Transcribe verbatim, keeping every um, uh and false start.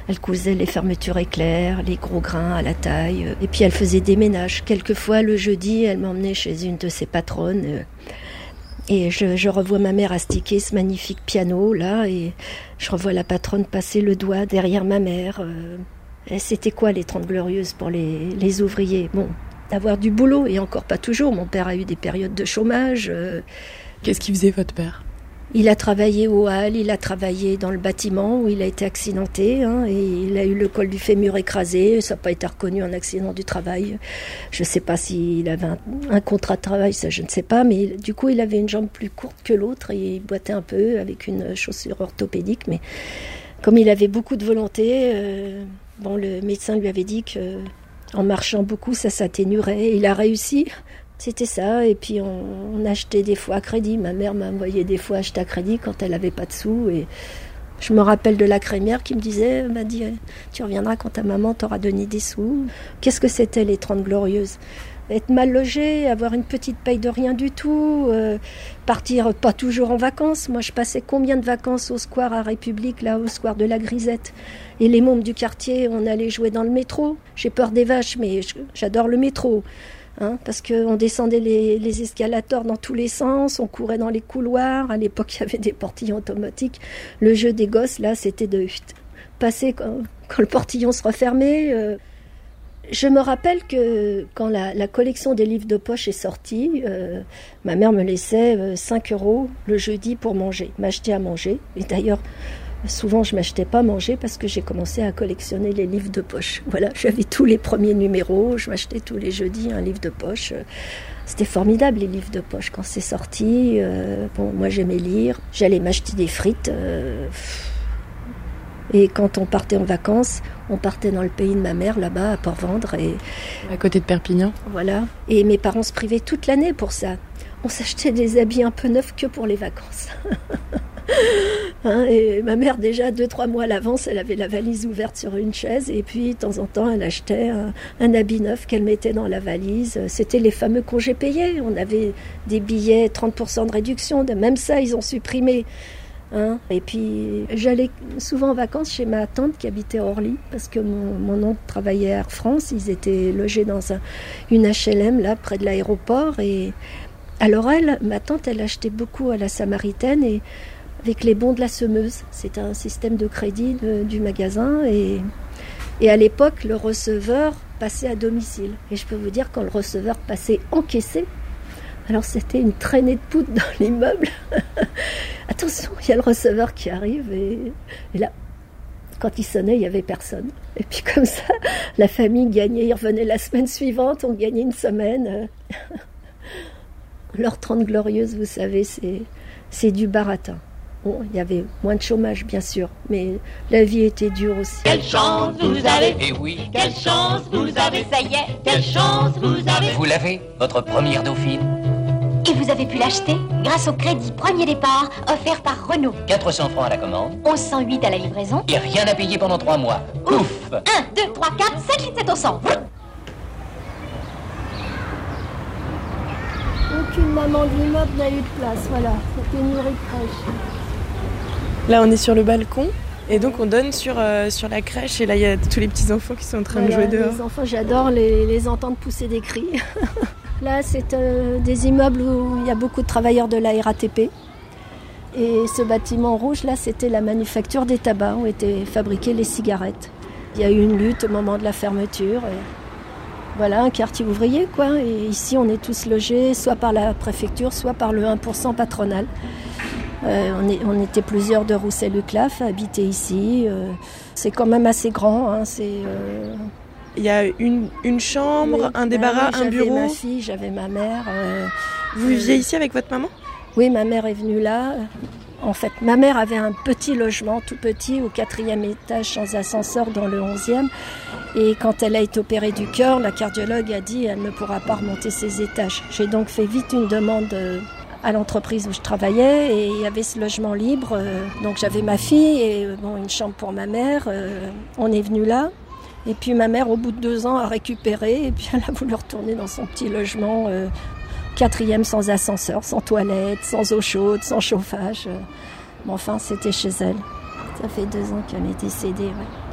Elle cousait les fermetures éclairs, les gros grains à la taille. Et puis elle faisait des ménages. Quelquefois, le jeudi, elle m'emmenait chez une de ses patronnes. Et je, je revois ma mère astiquer ce magnifique piano, là. Et je revois la patronne passer le doigt derrière ma mère. Et c'était quoi les Trente Glorieuses pour les, les ouvriers? Bon, d'avoir du boulot, et encore pas toujours. Mon père a eu des périodes de chômage. Qu'est-ce qu'il faisait, votre père? Il a travaillé au Halles, il a travaillé dans le bâtiment où il a été accidenté, hein, et il a eu le col du fémur écrasé, ça n'a pas été reconnu en accident du travail. Je ne sais pas s'il avait un, un contrat de travail, ça je ne sais pas, mais du coup il avait une jambe plus courte que l'autre et il boitait un peu avec une chaussure orthopédique, mais comme il avait beaucoup de volonté, euh, bon, le médecin lui avait dit qu'en marchant beaucoup ça s'atténuerait, et il a réussi. C'était ça, et puis on, on achetait des fois à crédit. Ma mère m'a envoyé des fois acheter à crédit quand elle n'avait pas de sous. Et je me rappelle de la crémière qui me disait, m'a dit, tu reviendras quand ta maman t'aura donné des sous. Qu'est-ce que c'était les Trente Glorieuses? Être mal logé, avoir une petite paye de rien du tout, euh, partir pas toujours en vacances. Moi, je passais combien de vacances au square à République, là, au square de la Grisette. Et les mômes du quartier, on allait jouer dans le métro. J'ai peur des vaches, mais j'adore le métro. Hein, parce qu'on descendait les, les escalators dans tous les sens, on courait dans les couloirs. À l'époque, il y avait des portillons automatiques. Le jeu des gosses, là, c'était de passer quand, quand le portillon se refermait. Euh, je me rappelle que quand la, la collection des livres de poche est sortie, euh, ma mère me laissait euh, cinq euros le jeudi pour manger, m'acheter à manger. Et d'ailleurs, souvent, je ne m'achetais pas à manger parce que j'ai commencé à collectionner les livres de poche. Voilà, j'avais tous les premiers numéros, je m'achetais tous les jeudis un livre de poche. C'était formidable, les livres de poche, quand c'est sorti. Euh, bon, moi, j'aimais lire. J'allais m'acheter des frites. Euh, et quand on partait en vacances, on partait dans le pays de ma mère, là-bas, à Port-Vendre. Et, à côté de Perpignan. Voilà. Et mes parents se privaient toute l'année pour ça. On s'achetait des habits un peu neufs que pour les vacances. Hein, et ma mère, déjà deux trois mois à l'avance, elle avait la valise ouverte sur une chaise, et puis de temps en temps elle achetait un, un habit neuf qu'elle mettait dans la valise. C'était les fameux congés payés, on avait des billets trente pour cent de réduction, même ça ils ont supprimé, hein. Et puis j'allais souvent en vacances chez ma tante qui habitait à Orly, parce que mon, mon oncle travaillait à Air France, ils étaient logés dans un, une H L M là près de l'aéroport. Et alors elle, ma tante, elle achetait beaucoup à la Samaritaine, et avec les bons de la semeuse. C'est un système de crédit de, du magasin. Et, et à l'époque, le receveur passait à domicile. Et je peux vous dire, quand le receveur passait encaissé, alors c'était une traînée de poudre dans l'immeuble. Attention, il y a le receveur qui arrive. Et, et là, quand il sonnait, il n'y avait personne. Et puis comme ça, la famille gagnait. Il revenait la semaine suivante, on gagnait une semaine. Leurs Trente Glorieuses, vous savez, c'est, c'est du baratin. Bon, il y avait moins de chômage, bien sûr, mais la vie était dure aussi. Quelle chance vous avez! Eh oui! Quelle chance vous avez! Ça y est! Quelle chance vous avez! Vous l'avez, votre première Dauphine? Et vous avez pu l'acheter grâce au crédit premier départ offert par Renault. quatre cents francs à la commande. onze cent huit à la livraison. Et rien à payer pendant trois mois. Ouf! un, deux, trois, quatre, cinq, six, sept au cent. Aucune maman de l'immeuble n'a eu de place, voilà. C'était une nourrie de crèche. Là, on est sur le balcon, et donc on donne sur, euh, sur la crèche, et là, il y a tous les petits-enfants qui sont en train voilà, de jouer dehors. Les enfants, j'adore les, les entendre pousser des cris. Là, c'est euh, des immeubles où il y a beaucoup de travailleurs de la R A T P. Et ce bâtiment rouge, là, c'était la manufacture des tabacs, où étaient fabriquées les cigarettes. Il y a eu une lutte au moment de la fermeture. Et voilà, un quartier ouvrier, quoi. Et ici, on est tous logés, soit par la préfecture, soit par le un pour cent patronal. Euh, on, est, on était plusieurs de Roussel-le-Claf à habiter ici. Euh, c'est quand même assez grand. Hein, c'est, euh... Il y a une, une chambre, oui, un débarras, oui, un bureau. J'avais ma fille, j'avais ma mère. Euh, Vous viviez euh... ici avec votre maman? Oui, ma mère est venue là. En fait, ma mère avait un petit logement, tout petit, au quatrième étage, sans ascenseur, dans le onzième. Et quand elle a été opérée du cœur, la cardiologue a dit qu'elle ne pourra pas remonter ses étages. J'ai donc fait vite une demande à l'entreprise où je travaillais, et il y avait ce logement libre. Donc j'avais ma fille et bon, une chambre pour ma mère. On est venu là. Et puis ma mère, au bout de deux ans, a récupéré. Et puis elle a voulu retourner dans son petit logement, euh, quatrième, sans ascenseur, sans toilette, sans eau chaude, sans chauffage. Mais enfin, c'était chez elle. Ça fait deux ans qu'elle est décédée, ouais.